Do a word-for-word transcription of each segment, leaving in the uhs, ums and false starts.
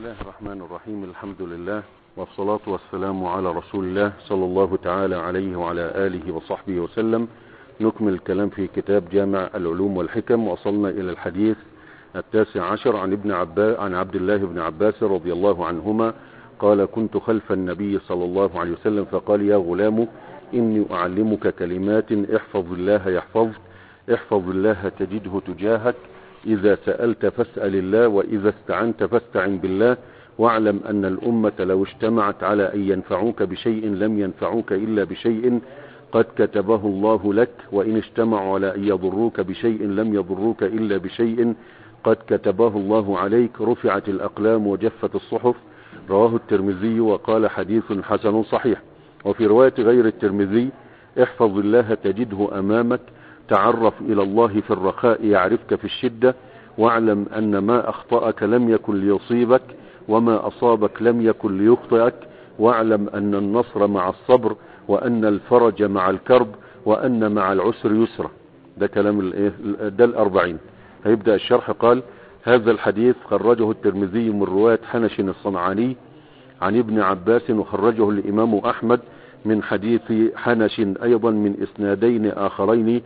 الله الرحمن الرحيم. الحمد لله والصلاة والسلام على رسول الله صلى الله تعالى عليه وعلى آله وصحبه وسلم. نكمل الكلام في كتاب جامع العلوم والحكم. وصلنا إلى الحديث التاسع عشر عن ابن عباس عن عبد الله بن عباس رضي الله عنهما قال: كنت خلف النبي صلى الله عليه وسلم فقال: يا غلام إني أعلمك كلمات احفظ الله يحفظك، احفظ الله تجده تجاهك، إذا سألت فاسأل الله، وإذا استعنت فاستعن بالله، واعلم أن الأمة لو اجتمعت على أن ينفعوك بشيء لم ينفعوك إلا بشيء قد كتبه الله لك، وإن اجتمعوا على أن يضروك بشيء لم يضروك إلا بشيء قد كتبه الله عليك، رفعت الأقلام وجفت الصحف. رواه الترمذي وقال: حديث حسن صحيح. وفي رواية غير الترمذي: احفظ الله تجده أمامك، تعرف إلى الله في الرخاء يعرفك في الشدة، واعلم أن ما أخطأك لم يكن ليصيبك، وما أصابك لم يكن ليخطئك، واعلم أن النصر مع الصبر، وأن الفرج مع الكرب، وأن مع العسر يسرا. ده كلام الايه ده الأربعين. هيبدأ الشرح. قال: هذا الحديث خرجه الترمذي من رواية حنش الصنعاني عن ابن عباس، وخرجه الإمام أحمد من حديث حنش أيضا من إسنادين آخرين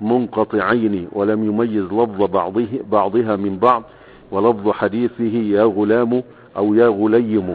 منقطعين، ولم يميز لفظ بعضه بعضها من بعض. ولفظ حديثه: يا غلام أو يا غليم،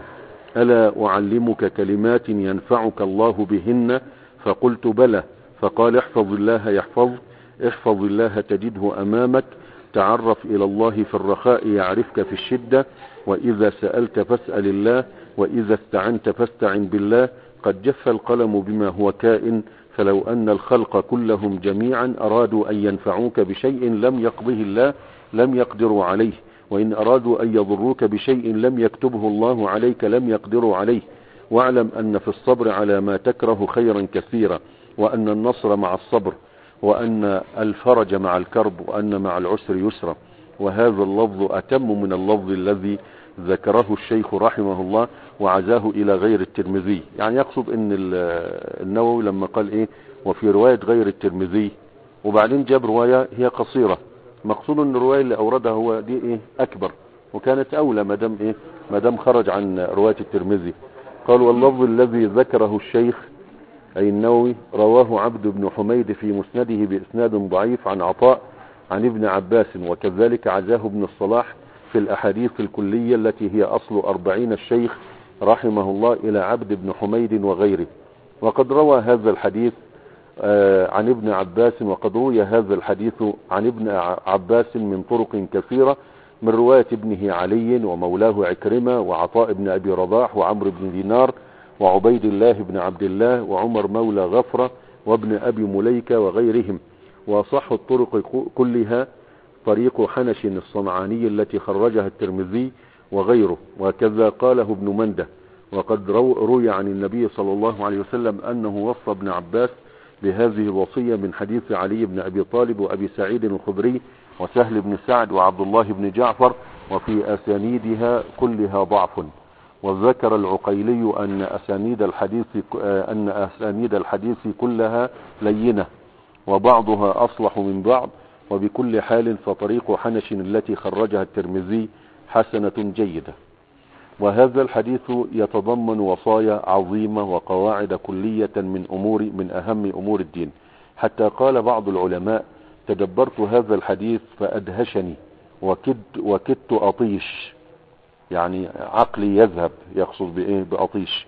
ألا أعلمك كلمات ينفعك الله بهن؟ فقلت: بلى. فقال: احفظ الله يحفظك، احفظ الله تجده أمامك، تعرف إلى الله في الرخاء يعرفك في الشدة، وإذا سألت فاسأل الله، وإذا استعنت فاستعن بالله، قد جف القلم بما هو كائن، فلو أن الخلق كلهم جميعا أرادوا أن ينفعوك بشيء لم يقضه الله لم يقدروا عليه، وإن أرادوا أن يضروك بشيء لم يكتبه الله عليك لم يقدروا عليه، واعلم أن في الصبر على ما تكره خيرا كثيرا، وأن النصر مع الصبر، وأن الفرج مع الكرب، وأن مع العسر يسرا. وهذا اللفظ أتم من اللفظ الذي ذكره الشيخ رحمه الله وعزاه إلى غير الترمذي. يعني يقصد ان النووي لما قال ايه: وفي رواية غير الترمذي، وبعدين جاب رواية هي قصيرة، مقصود ان الرواية اللي اوردها هو دي ايه اكبر، وكانت اولى ما دام ايه ما دام خرج عن رواية الترمذي. قال: واللفظ الذي ذكره الشيخ اي النووي رواه عبد بن حميد في مسنده باسناد ضعيف عن عطاء عن ابن عباس، وكذلك عزاه ابن الصلاح في الأحاديث الكلية التي هي أصل أربعين الشيخ رحمه الله إلى عبد بن حميد وغيره. وقد روى هذا الحديث عن ابن عباس، وقد روي هذا الحديث عن ابن عباس من طرق كثيرة، من رواية ابنه علي ومولاه عكرمة وعطاء بن أبي رباح وعمرو بن دينار وعبيد الله بن عبد الله وعمر مولى غفرة وابن أبي مليكة وغيرهم. وصح الطرق كلها طريق حنش الصنعاني التي خرجها الترمذي وغيره، وكذا قاله ابن منده. وقد روي عن النبي صلى الله عليه وسلم أنه وصى ابن عباس بهذه الوصية من حديث علي بن أبي طالب وأبي سعيد الخدري وسهل بن سعد وعبد الله بن جعفر، وفي أسانيدها كلها ضعف. وذكر العقيلي أن أسانيد الحديث أن أسانيد الحديث كلها لينة، وبعضها أصلح من بعض. وبكل حال فطريق حنش التي خرجها الترمذي حسنة جيدة. وهذا الحديث يتضمن وصايا عظيمة وقواعد كلية من أمور من أهم أمور الدين، حتى قال بعض العلماء: تدبرت هذا الحديث فأدهشني وكدت, وكدت أطيش، يعني عقلي يذهب، يقصد بإيه؟ بأطيش.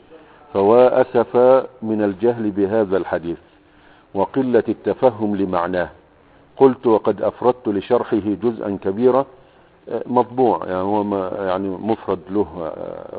فوأسف من الجهل بهذا الحديث وقلة التفهم لمعناه. قلت: وقد أفردت لشرحه جزءا كبيرا، مطبوع، يعني هو يعني مفرد له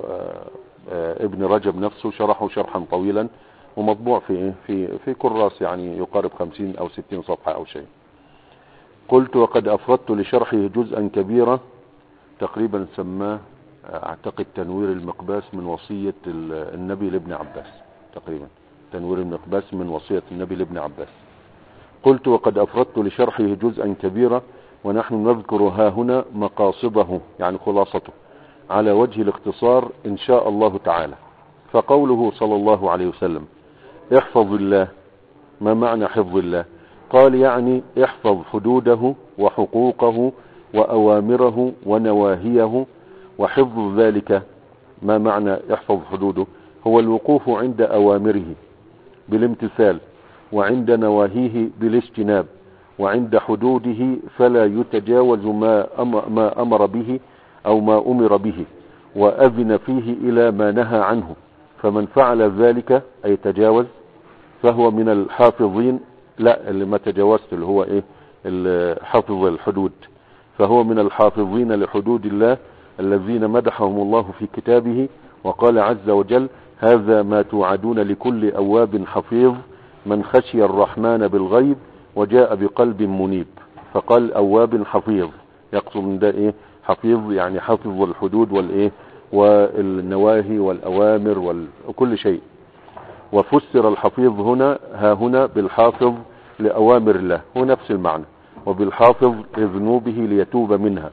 ابن رجب نفسه شرحه شرحا طويلا، ومطبوع في في في كراس يعني يقارب خمسين أو ستين صفحة أو شيء. قلت: وقد أفردت لشرحه جزءا كبيرا، تقريبا سماه أعتقد تنوير المقباس من وصية النبي لابن عباس، تقريبا تنوير المقباس من وصية النبي لابن عباس. قلت: وقد أفردت لشرحه جزءا كبيرا، ونحن نذكر ها هنا مقاصده، يعني خلاصته، على وجه الاختصار إن شاء الله تعالى. فقوله صلى الله عليه وسلم: احفظ الله، ما معنى حفظ الله؟ قال: يعني احفظ حدوده وحقوقه وأوامره ونواهيه، وحفظ ذلك ما معنى يحفظ حدوده؟ هو الوقوف عند أوامره بالامتثال، وعند نواهيه بالاجتناب، وعند حدوده فلا يتجاوز ما ما أمر به أو ما أمر به، وأذن فيه إلى ما نهى عنه. فمن فعل ذلك أي تجاوز فهو من الحافظين، لا اللي ما تجاوزت اللي هو إيه حافظ الحدود، فهو من الحافظين لحدود الله الذين مدحهم الله في كتابه، وقال عز وجل: هذا ما توعدون لكل أواب حفيظ من خشي الرحمن بالغيب وجاء بقلب منيب. فقال أواب حفيظ، يقصد من ده إيه حفيظ يعني حفظ الحدود والإيه والنواهي والأوامر وكل شيء. وفسر الحفيظ هنا ها هنا بالحافظ لأوامر الله، هو نفس المعنى، وبالحافظ لذنوبه ليتوب منها.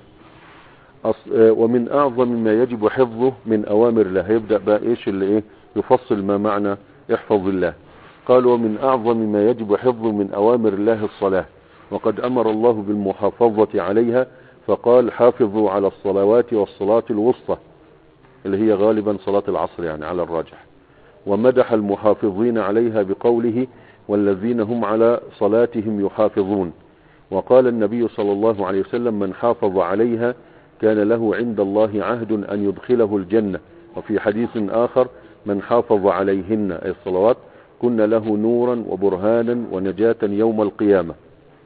ومن أعظم ما يجب حفظه من أوامر الله، هيبدأ بقى إيش اللي إيه يفصل ما معنى احفظ الله. قال: ومن أعظم ما يجب حفظه من أوامر الله الصلاة، وقد أمر الله بالمحافظة عليها، فقال: حافظوا على الصلوات والصلاة الوسطى، اللي هي غالبا صلاة العصر يعني على الراجح. ومدح المحافظين عليها بقوله: والذين هم على صلاتهم يحافظون. وقال النبي صلى الله عليه وسلم: من حافظ عليها كان له عند الله عهد أن يدخله الجنة. وفي حديث آخر: من حافظ عليهن أي الصلوات كن له نورا وبرهانا ونجاة يوم القيامة.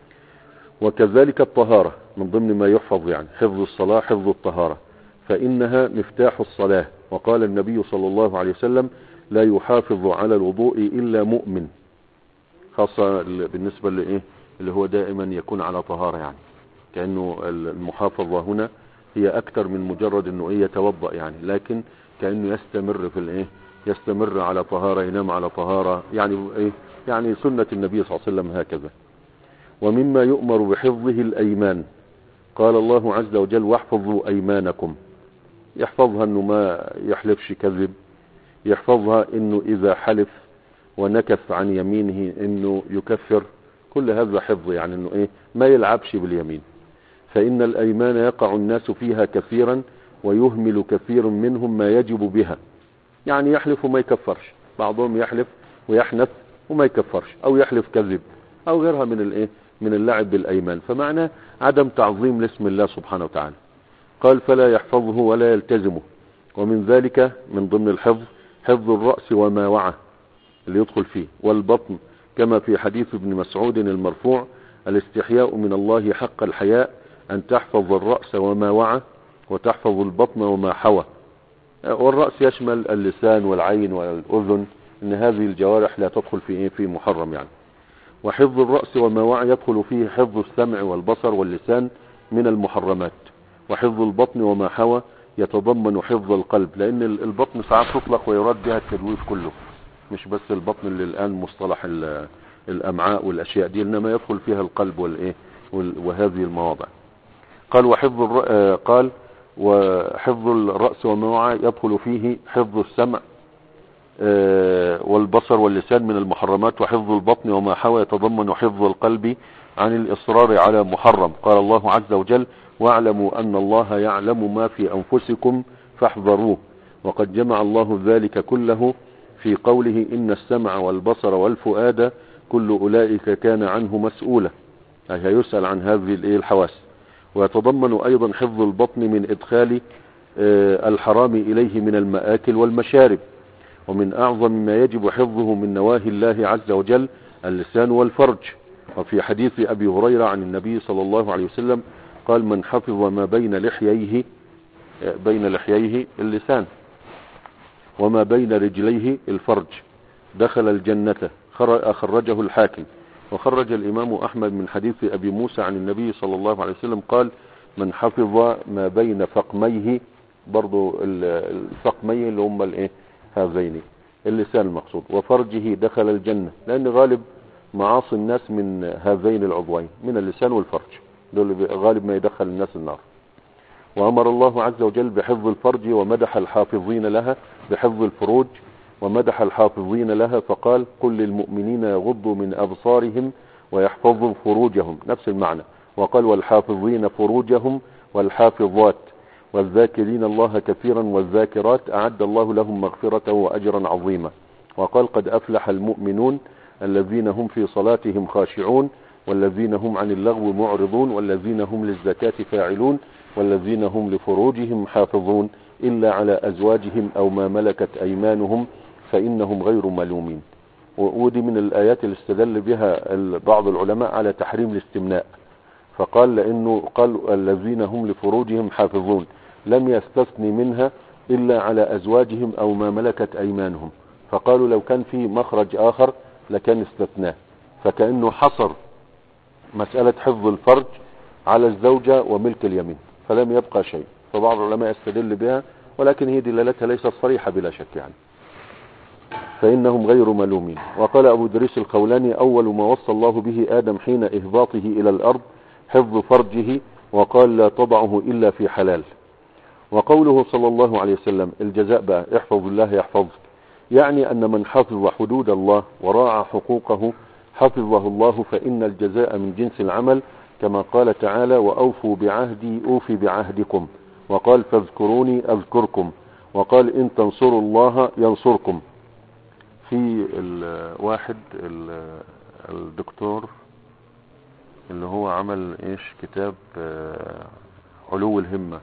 وكذلك الطهارة من ضمن ما يحفظ، يعني حفظ الصلاة حفظ الطهارة، فإنها مفتاح الصلاة. وقال النبي صلى الله عليه وسلم: لا يحافظ على الوضوء إلا مؤمن، خاصة بالنسبة لإيه اللي هو دائما يكون على طهارة، يعني كأنه المحافظة هنا هي أكثر من مجرد أنه إيه يتوضأ يعني، لكن كأنه يستمر في الإيه يستمر على طهارة، ينام على طهارة، يعني إيه يعني سنة النبي صلى الله عليه وسلم هكذا. ومما يؤمر بحفظه الأيمان، قال الله عز وجل: واحفظوا أيمانكم. يحفظها أنه ما يحلفش كذب، يحفظها أنه إذا حلف ونكث عن يمينه أنه يكفر، كل هذا حفظ، يعني أنه إيه ما يلعبش باليمين. فإن الأيمان يقع الناس فيها كثيرا ويهمل كثير منهم ما يجب بها، يعني يحلف وما يكفرش، بعضهم يحلف ويحنث وما يكفرش، أو يحلف كذب أو غيرها من الإيه من اللعب بالأيمان، فمعناه عدم تعظيم لاسم الله سبحانه وتعالى. قال: فلا يحفظه ولا يلتزمه. ومن ذلك من ضمن الحفظ حفظ الرأس وما وعى اللي يدخل فيه، والبطن، كما في حديث ابن مسعود المرفوع: الاستحياء من الله حق الحياء أن تحفظ الرأس وما وعى وتحفظ البطن وما حوى. والرأس يشمل اللسان والعين والأذن، إن هذه الجوارح لا تدخل في إيه في محرم يعني. وحفظ الرأس وما وعى يدخل فيه حفظ السمع والبصر واللسان من المحرمات. وحفظ البطن وما حوى يتضمن حفظ القلب، لأن البطن ساعات تطلق ويراد بها التجويف كله، مش بس البطن اللي الآن مصطلح الأمعاء والأشياء دي، إنما يدخل فيها القلب والإيه وهذه المواضع. قال: وحفظ الر... قال: وحفظ الرأس وما وعى يدخل فيه حفظ السمع والبصر واللسان من المحرمات. وحفظ البطن وما حوى يتضمن حفظ القلب عن الإصرار على محرم. قال الله عز وجل: واعلموا أن الله يعلم ما في أنفسكم فاحذروه. وقد جمع الله ذلك كله في قوله: إن السمع والبصر والفؤاد كل أولئك كان عنه مسؤولا، أي هيسأل عن هذه الحواس. ويتضمن أيضا حفظ البطن من إدخال الحرام إليه من المآكل والمشارب. ومن أعظم ما يجب حفظه من نواهي الله عز وجل اللسان والفرج. وفي حديث أبي هريرة عن النبي صلى الله عليه وسلم قال: من حفظ ما بين لحييه بين لحييه اللسان وما بين رجليه الفرج دخل الجنة. خرجه الحاكم. وخرج الإمام أحمد من حديث أبي موسى عن النبي صلى الله عليه وسلم قال: من حفظ ما بين فقميه، برضو الفقميه اللي هم الايه هذين اللسان المقصود، وفرجه دخل الجنة، لأن غالب معاصي الناس من هذين العضوين، من اللسان والفرج، دول غالب ما يدخل الناس النار. وأمر الله عز وجل بحفظ الفرج، ومدح الحافظين لها بحفظ الفروج، ومدح الحافظين لها فقال: قل للمؤمنين يغضوا من أبصارهم ويحفظوا فروجهم، نفس المعنى. وقال: والحافظين فروجهم والحافظات. والذاكرين الله كثيرا والذاكرات أعد الله لهم مغفرة وأجرا عظيما. وقال قد أفلح المؤمنون الذين هم في صلاتهم خاشعون والذين هم عن اللغو معرضون والذين هم للزكاة فاعلون والذين هم لفروجهم حافظون إلا على أزواجهم أو ما ملكت أيمانهم فإنهم غير ملومين. ودي من الآيات اللي استدل بها بعض العلماء على تحريم الاستمناء، فقال لأنه قال الذين هم لفروجهم حافظون لم يستثني منها إلا على أزواجهم أو ما ملكت أيمانهم، فقالوا لو كان في مخرج آخر لكان استثناه، فكأنه حصر مسألة حفظ الفرج على الزوجة وملك اليمين فلم يبقى شيء. فبعض العلماء يستدل بها، ولكن هي دلالتها ليست صريحة بلا شك يعني، فإنهم غير ملومين. وقال أبو دريس الخولاني أول ما وصى الله به آدم حين إهباطه إلى الأرض حفظ فرجه، وقال لا تضعه إلا في حلال. وقوله صلى الله عليه وسلم الجزاء بقى احفظ الله يحفظك، يعني أن من حفظ حدود الله وراعى حقوقه حفظه الله، فإن الجزاء من جنس العمل، كما قال تعالى وأوفوا بعهدي أوفي بعهدكم، وقال فاذكروني أذكركم، وقال إن تنصروا الله ينصركم. في الواحد الدكتور اللي هو عمل ايش كتاب علو الهمة،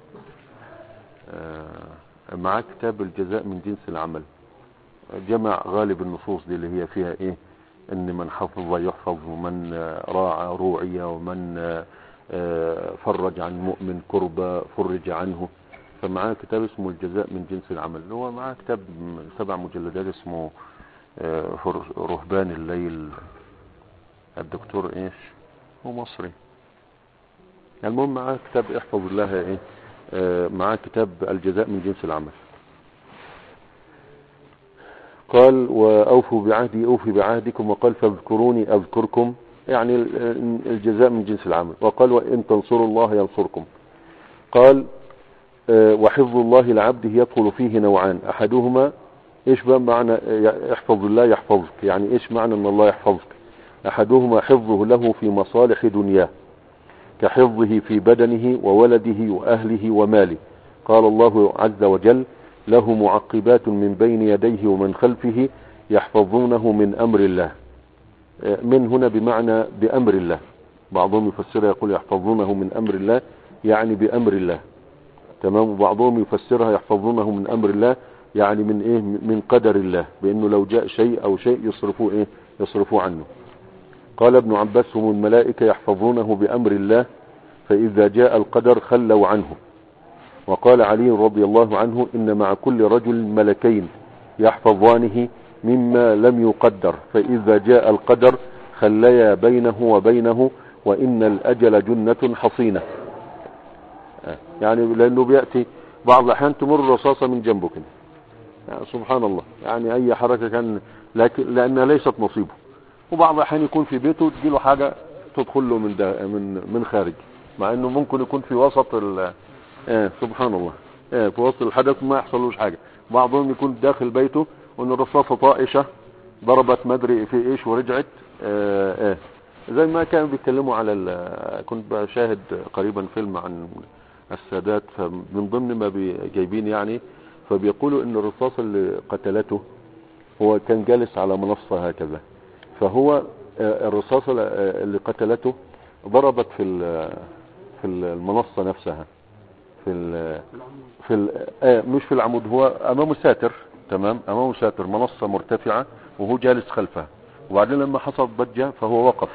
معاه كتاب الجزاء من جنس العمل، جمع غالب النصوص دي اللي هي فيها ايه ان من حفظ يحفظ ومن راعى روعية ومن فرج عن مؤمن كربة فرج عنه. فمعاه كتاب اسمه الجزاء من جنس العمل، هو معاه كتاب سبع مجلدات اسمه رهبان الليل، الدكتور ايش هو مصري. المهم معاه كتاب احفظ الله ايه معاه كتاب الجزاء من جنس العمل. قال وأوفوا بعهدي أوفي بعهدكم، وقال فاذكروني أذكركم، يعني الجزاء من جنس العمل. وقال وإن تنصروا الله ينصركم. قال وحفظ الله لعبده يدخل فيه نوعان، أحدهما إيش بقى معنى احفظ الله يحفظك، يعني إيش معنى أن الله يحفظك؟ أحدهما حفظه له في مصالح دنياه كحفظه في بدنه وولده وأهله وماله. قال الله عز وجل له معقبات من بين يديه ومن خلفه يحفظونه من أمر الله. من هنا بمعنى بأمر الله، بعضهم يفسرها يقول يحفظونه من أمر الله يعني بأمر الله، تمام. وبعضهم يفسرها يحفظونه من أمر الله يعني من إيه من قدر الله، بأنه لو جاء شيء أو شيء يصرفوه إيه يصرفوه عنه. قال ابن عباس هم الملائكة يحفظونه بأمر الله، فإذا جاء القدر خلوا عنه. وقال علي رضي الله عنه إن مع كل رجل ملكين يحفظانه مما لم يقدر، فإذا جاء القدر خليا بينه وبينه، وإن الأجل جنة حصينة. يعني لأنه بيأتي بعض الأحيان تمر رصاصة من جنبك يعني سبحان الله، يعني أي حركة كان لكن لأنها ليست نصيبه. وبعض الأحيان يكون في بيته تجيله حاجة تدخل له من من من خارج، مع إنه ممكن يكون في وسط ال آه سبحان الله آه في وسط الحدث ما يحصلوش حاجة. بعضهم يكون داخل بيته وإن الرصاصة طائشة ضربت مدري في إيش ورجعت آه آه زي ما كانوا بيتكلموا على كنت بشاهد قريبا فيلم عن السادات، فمن ضمن ما جايبين يعني فبيقولوا ان الرصاصة اللي قتلته هو كان جالس على منصة هكذا، فهو الرصاصة اللي قتلته ضربت في في المنصة نفسها في ال في ال مش في العمود، هو امامه ساتر، تمام، امامه ساتر منصة مرتفعة وهو جالس خلفها. وبعدين لما حصل ضجة فهو وقف،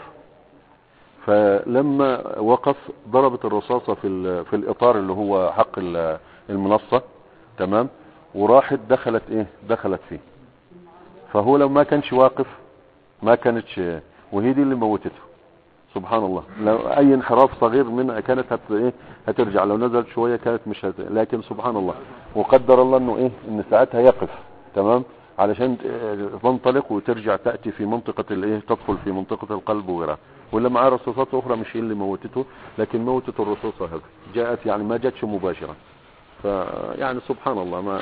فلما وقف ضربت الرصاصة في في الإطار اللي هو حق المنصة، تمام، وراحت دخلت ايه دخلت فيه. فهو لو ما كانش واقف ما كانتش، وهي دي اللي موتته سبحان الله. لو اي انحراف صغير منها كانت هت ايه هترجع، لو نزلت شوية كانت مش هت... لكن سبحان الله وقدر الله انه ايه ان ساعتها يقف، تمام، علشان تنطلق وترجع تأتي في منطقة الايه تدخل في منطقة القلب وغيرها. ولا معاه رصاصات اخرى مش هي اللي موتته، لكن موتت الرصاصة هذه جاءت يعني ما جاتش مباشرة. فيعني سبحان الله ما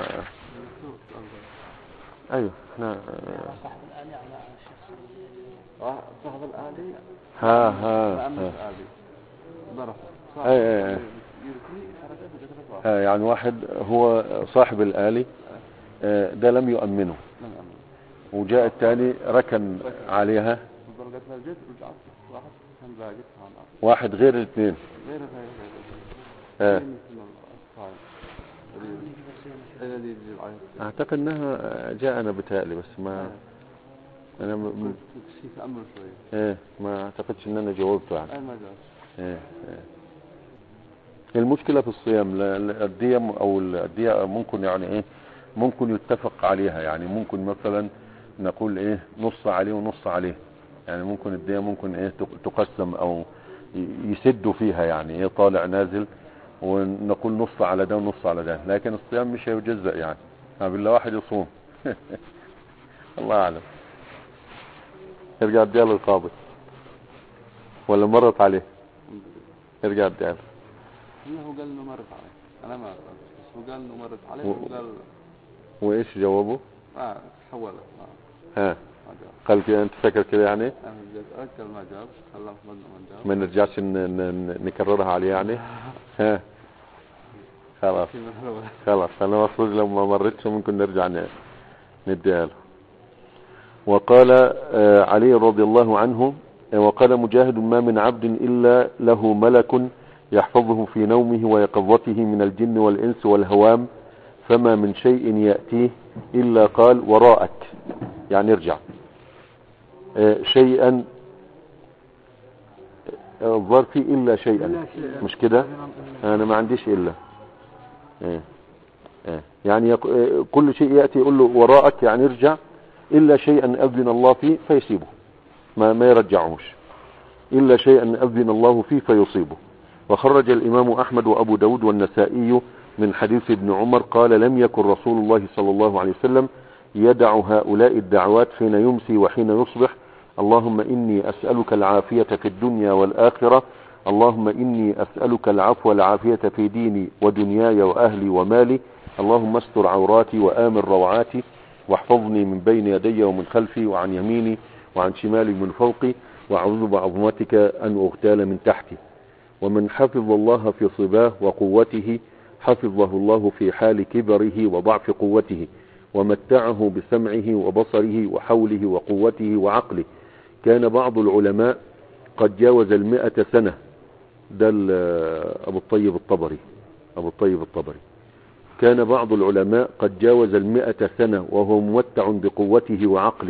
ايوه احنا صاحب الآلي ها ها ها ضرب اي اي آه يعني واحد هو صاحب الآلي آه ده لم يؤمنه وجاء الثاني ركن عليها واحد غير الاثنين آه. اعتقد انها جاءنا بتهيألي بس ما انا م... ايه ما اعتقدش ان انا جاوبته يعني ايه ايه المشكلة في الصيام الدية او الدية ممكن يعني ايه ممكن يتفق عليها يعني ممكن مثلا نقول ايه نص عليه ونص عليه يعني ممكن الدية ممكن ايه تقسم او يسدوا فيها يعني ايه طالع نازل ونقول نص على ده ونص على ده لكن الصيام مش هيجزأ يعني بالله واحد يصوم الله اعلم يرجع الدية للقاضي ولا مرت عليه يرجع الدية هو قال انه مرت عليه انا ما بس هو قال انه مرت عليه و... وقال وايش جوابه اه حولت اه ها قال كده انت فاكر كده يعني انا بدي اتاكد ما جاب خلاه ما جاب ما نرجعش نكررها عليه يعني ها خلاص خلاص انا مفروض لو ما مرتش ممكن نرجع نديها له. وقال علي رضي الله عنه وقال مجاهد ما من عبد الا له ملك يحفظه في نومه ويقظته من الجن والانس والهوام فما من شيء يأتيه الا قال وراءك يعني ارجع شيئا الظرف الا شيئا مش كده انا ما عنديش الا ايه ايه يعني يق... كل شيء يأتي يقول له وراءك يعني ارجع الا شيئا اذن الله فيه فيسيبه ما ما يرجعوش الا شيئا اذن الله فيه فيصيبه. وخرج الامام احمد وابو داود والنسائي من حديث ابن عمر قال لم يكن رسول الله صلى الله عليه وسلم يدع هؤلاء الدعوات حين يمسي وحين يصبح اللهم إني أسألك العافية في الدنيا والآخرة اللهم إني أسألك العفو والعافية في ديني ودنياي وأهلي ومالي اللهم استر عوراتي وآمن روعاتي واحفظني من بين يدي ومن خلفي وعن يميني وعن شمالي من فوقي وأعوذ بعظمتك أن أغتال من تحتي. ومن حفظ الله في صباه وقوته حفظه الله في حال كبره وضعف قوته ومتعه بسمعه وبصره وحوله وقوته وعقله. كان بعض العلماء قد جاوز المئة سنة ده أبو الطيب الطبري أبو الطيب الطبري كان بعض العلماء قد جاوز المئة سنة وهو ممتع بقوته وعقله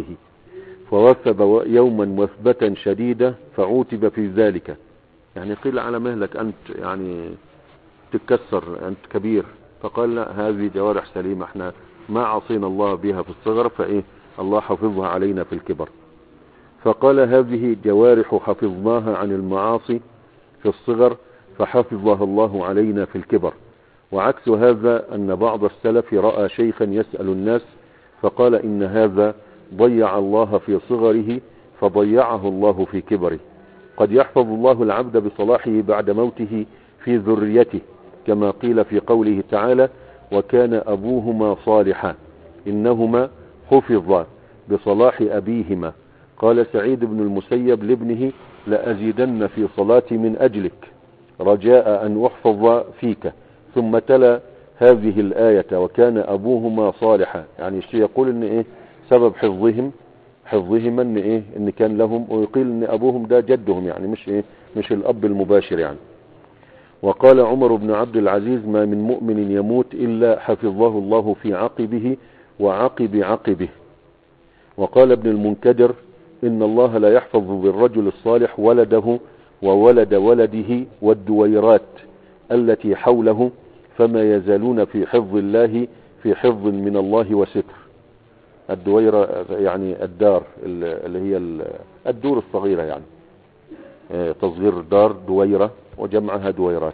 فوثب يوما وثبة شديدة فعوتب في ذلك يعني قيل على مهلك أنت يعني تتكسر أنت كبير فقال لا هذه جوارح سليمة احنا ما عصينا الله بها في الصغر فإيه الله حفظها علينا في الكبر. فقال هذه جوارح حفظناها عن المعاصي في الصغر فحفظها الله علينا في الكبر. وعكس هذا أن بعض السلف رأى شيخا يسأل الناس فقال إن هذا ضيع الله في صغره فضيعه الله في كبره. قد يحفظ الله العبد بصلاحه بعد موته في ذريته كما قيل في قوله تعالى وكان أبوهما صالحا إنهما حفظا بصلاح أبيهما. قال سعيد بن المسيب لابنه لأزيدن في صلاتي من أجلك رجاء أن أحفظ فيك ثم تلا هذه الآية وكان أبوهما صالحا يعني الشيء يقول إن إيه سبب حفظهم حفظهما إن إيه إن كان لهم ويقيل إن أبوهم ده جدهم يعني مش إيه مش الأب المباشر يعني. وقال عمر بن عبد العزيز ما من مؤمن يموت إلا حفظه الله في عقبه وعقب عقبه. وقال ابن المنكدر إن الله لا يحفظ بالرجل الصالح ولده وولد ولده والدويرات التي حوله فما يزالون في حفظ الله في حفظ من الله وستر. الدويرة يعني الدار اللي هي الدور الصغيرة يعني تصغير دار دويرة وجمعها دويرات.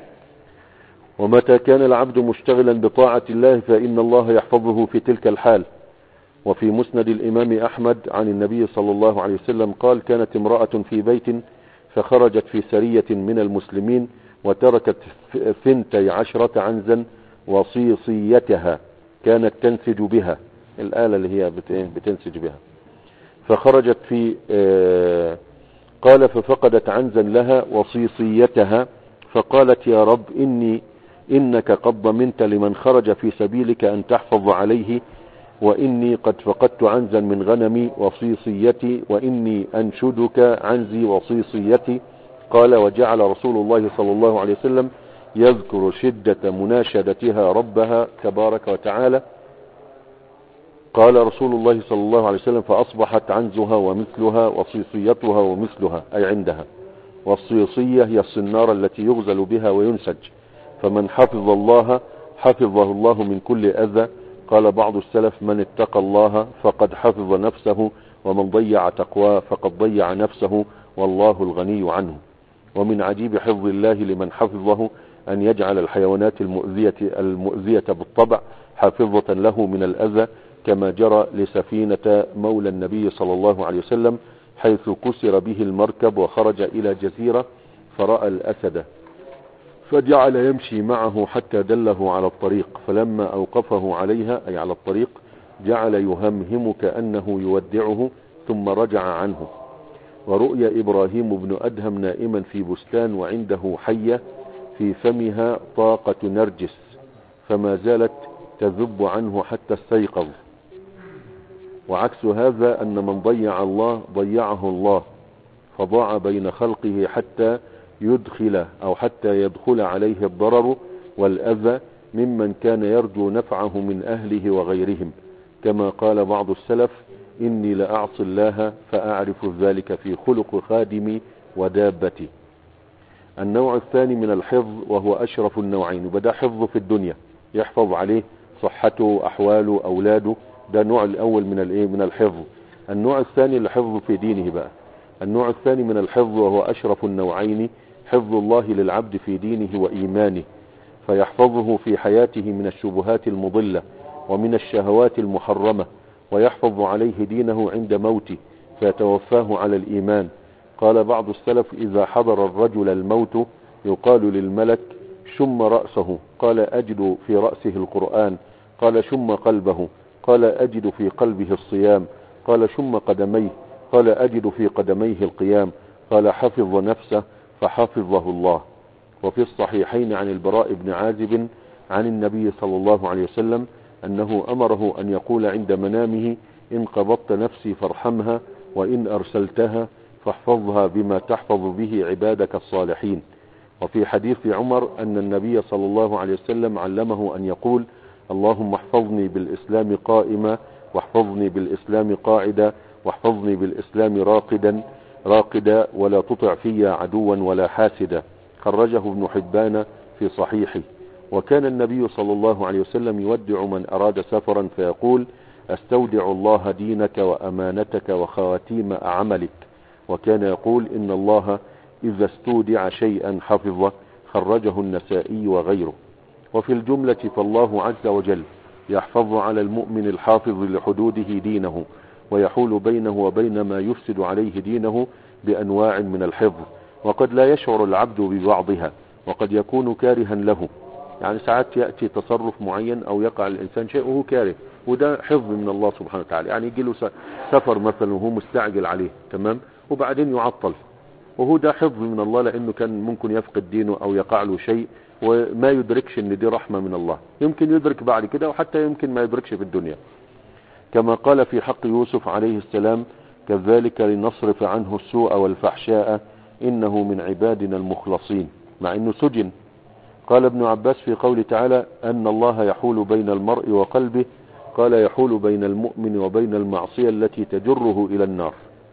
ومتى كان العبد مشتغلا بطاعة الله فإن الله يحفظه في تلك الحال. وفي مسند الإمام أحمد عن النبي صلى الله عليه وسلم قال كانت امرأة في بيت فخرجت في سرية من المسلمين وتركت ثنتي عشرة عنزا وصيصيتها كانت تنسج بها الآلة اللي هي بتنسج بها فخرجت في قال ففقدت عنزا لها وصيصيتها فقالت يا رب إني إنك قد ضمنت لمن خرج في سبيلك أن تحفظ عليه، وإني قد فقدت عنزا من غنمي وصيصيتي، وإني أنشدك عنزي وصيصيتي. قال وجعل رسول الله صلى الله عليه وسلم يذكر شدة مناشدتها ربها تبارك وتعالى. قال رسول الله صلى الله عليه وسلم فأصبحت عنزها ومثلها وصيصيتها ومثلها، أي عندها. والصيصية هي الصنارة التي يغزل بها وينسج، فمن حفظ الله حفظه الله من كل أذى. قال بعض السلف من اتقى الله فقد حفظ نفسه، ومن ضيع تقواه فقد ضيع نفسه، والله الغني عنه. ومن عجيب حفظ الله لمن حفظه أن يجعل الحيوانات المؤذية, المؤذية بالطبع حافظة له من الأذى، كما جرى لسفينة مولى النبي صلى الله عليه وسلم حيث كسر به المركب وخرج إلى جزيرة فرأى الأسد فجعل يمشي معه حتى دله على الطريق، فلما أوقفه عليها أي على الطريق جعل يهمهم كأنه يودعه ثم رجع عنه. ورؤي إبراهيم بن أدهم نائما في بستان وعنده حية في فمها طاقة نرجس، فما زالت تذب عنه حتى استيقظ. وعكس هذا أن من ضيع الله ضيعه الله، فضاع بين خلقه حتى يدخل أو حتى يدخل عليه الضرر والأذى ممن كان يرجو نفعه من أهله وغيرهم، كما قال بعض السلف إني لأعصي الله فأعرف ذلك في خلق خادمي ودابتي. النوع الثاني من الحفظ وهو أشرف النوعين، وبدأ حفظه في الدنيا يحفظ عليه صحته أحواله أولاده، ده النوع الأول من الايه من الحفظ. النوع الثاني الحفظ في دينه بقى. النوع الثاني من الحفظ وهو أشرف النوعين حفظ الله للعبد في دينه وإيمانه، فيحفظه في حياته من الشبهات المضلة ومن الشهوات المحرمة، ويحفظ عليه دينه عند موته فيتوفاه على الإيمان. قال بعض السلف إذا حضر الرجل الموت يقال للملك شم رأسه، قال أجد في رأسه القرآن، قال شم قلبه، قال أجد في قلبه الصيام، قال شم قدميه، قال أجد في قدميه القيام، قال حفظ نفسه فحفظه الله. وفي الصحيحين عن البراء بن عازب عن النبي صلى الله عليه وسلم أنه أمره أن يقول عند منامه إن قبضت نفسي فارحمها، وإن أرسلتها فاحفظها بما تحفظ به عبادك الصالحين. وفي حديث عمر أن النبي صلى الله عليه وسلم علمه أن يقول اللهم احفظني بالإسلام قائما، واحفظني بالإسلام قاعدا، واحفظني بالإسلام راقدا راقدا، ولا تطع في عدوا ولا حاسدا. خرجه ابن حبان في صحيحه. وكان النبي صلى الله عليه وسلم يودع من أراد سفرا فيقول استودع الله دينك وأمانتك وخواتيم عملك، وكان يقول إن الله إذا استودع شيئا حفظه. خرجه النسائي وغيره. وفي الجملة فالله عز وجل يحفظ على المؤمن الحافظ لحدوده دينه، ويحول بينه وبين ما يفسد عليه دينه بأنواع من الحفظ، وقد لا يشعر العبد ببعضها، وقد يكون كارها له. يعني ساعات يأتي تصرف معين أو يقع الإنسان شيء وهو كاره، وده حفظ من الله سبحانه وتعالى. يعني يجي له سفر مثلا وهو مستعجل عليه، تمام، وبعدين يعطل، وهو ده حفظ من الله، لأنه كان ممكن يفقد دينه أو يقع له شيء وما يدركش ان دي رحمة من الله. يمكن يدرك بعد كده، وحتى يمكن ما يدركش في الدنيا. كما قال في حق يوسف عليه السلام كذلك لنصرف عنه السوء والفحشاء إنه من عبادنا المخلصين، مع انه سجن. قال ابن عباس في قول تعالى أن الله يحول بين المرء وقلبه، قال يحول بين المؤمن وبين المعصية التي تجره إلى النار.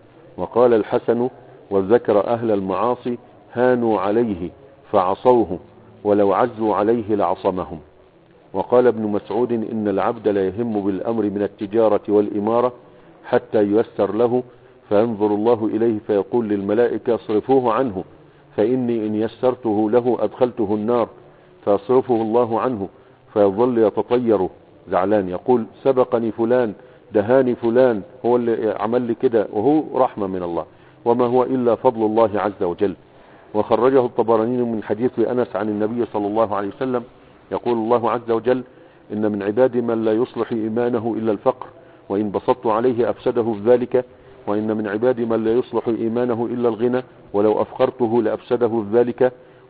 وقال الحسن وذكر أهل المعاصي هانوا عليه فعصوه، ولو عزوا عليه لعصمهم. وقال ابن مسعود إن العبد لا يهم بالأمر من التجارة والإمارة حتى ييسر له، فينظر الله إليه فيقول للملائكة اصرفوه عنه، فإني إن يسرته له أدخلته النار، فيصرفه الله عنه فيظل يتطير زعلان يقول سبقني فلان دهاني فلان، هو اللي عمل لي كده، وهو رحمة من الله، وما هو إلا فضل الله عز وجل. وخرجه الطبراني من حديث أنس عن النبي صلى الله عليه وسلم يقول الله عز وجل إن من عبادي من لا يصلح إيمانه إلا الفقر، وإن بسطت عليه أفسده ذلك، وإن من عبادي من لا يصلح إيمانه إلا الغنى، ولو أفقرته لأفسده ذلك،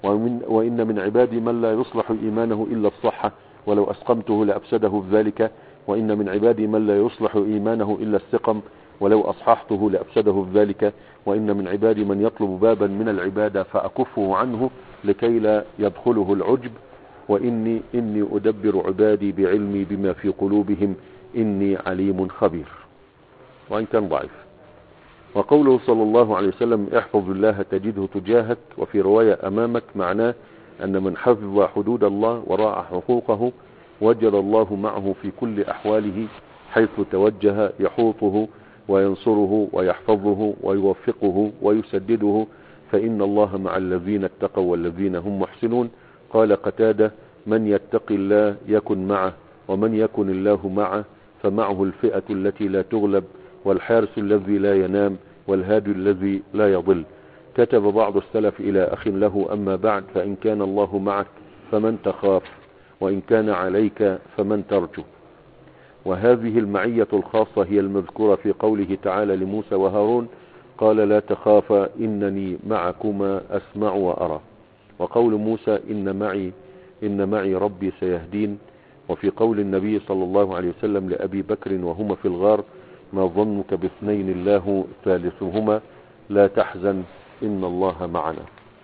ومن وإن من عبادي من لا يصلح إيمانه إلا الصحة ولو أسقمته لأفسده بذلك، وإن من عبادي من لا يصلح إيمانه إلا السقم ولو أصححته لأفسده بذلك، وإن من عبادي من يطلب بابا من العبادة فأكفه عنه لكي لا يدخله العجب، وإني إني أدبر عبادي بعلمي بما في قلوبهم إني عليم خبير، وإن كان ضعيف. وقوله صلى الله عليه وسلم احفظ الله تجده تجاهك، وفي رواية أمامك، معناه أن من حفظ حدود الله وراعى حقوقه وجد الله معه في كل أحواله، حيث توجه يحوطه وينصره ويحفظه ويوفقه ويسدده، فإن الله مع الذين اتقوا والذين هم محسنون. قال قتادة من يتق الله يكن معه، ومن يكن الله معه فمعه الفئة التي لا تغلب، والحارس الذي لا ينام، والهادي الذي لا يضل. كتب بعض السلف إلى أخ له أما بعد، فإن كان الله معك فمن تخاف، وإن كان عليك فمن ترجو. وهذه المعية الخاصة هي المذكورة في قوله تعالى لموسى وهارون قال لا تخافا إنني معكما أسمع وأرى. وقول موسى إن معي إن معي ربي سيهدين. وفي قول النبي صلى الله عليه وسلم لأبي بكر وهما في الغار ما ظنك باثنين الله ثالثهما لا تحزن إن الله معنا.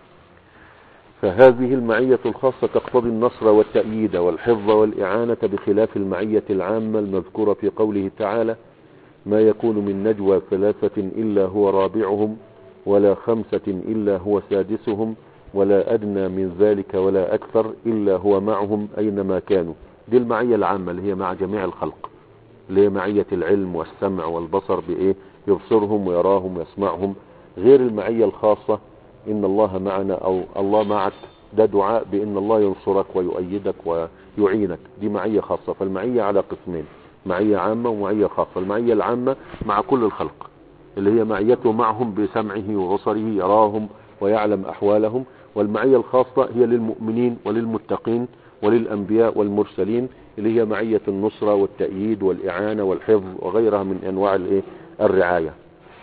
فهذه المعية الخاصة تقتضي النصر والتأييد والحفظ والإعانة، بخلاف المعية العامة المذكورة في قوله تعالى ما يكون من نجوى ثلاثة إلا هو رابعهم ولا خمسة إلا هو سادسهم ولا أدنى من ذلك ولا أكثر إلا هو معهم أينما كانوا. دي المعية العامة اللي هي مع جميع الخلق، اللي هي معية العلم والسمع والبصر، بإيه يبصرهم ويراهم ويسمعهم، غير المعية الخاصة إن الله معنا أو الله معك، ده دعاء بإن الله ينصرك ويؤيدك ويعينك، دي معية خاصة. فالمعية على قسمين، معية عامة ومعية خاصة. المعية العامة مع كل الخلق اللي هي معيته معهم بسمعه وبصره يراهم ويعلم أحوالهم، والمعية الخاصة هي للمؤمنين وللمتقين وللأنبياء والمرسلين اللي هي معية النصرة والتأييد والإعانة والحفظ وغيرها من أنواع الرعاية.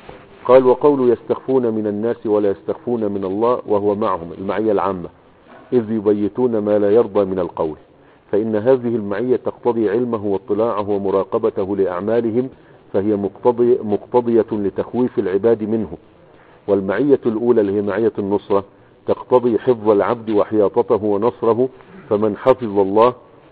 قال وقوله يستخفون من الناس ولا يستخفون من الله وهو معهم، المعية العامة، إذ يبيتون ما لا يرضى من القول، فإن هذه المعية تقتضي علمه واطلاعه ومراقبته لأعمالهم، فهي مقتضي مقتضية لتخويف العباد منه. والمعية الأولى اللي هي معية النصرة تقتضي حفظ العبد وحياطته ونصره، فمن حفظ الله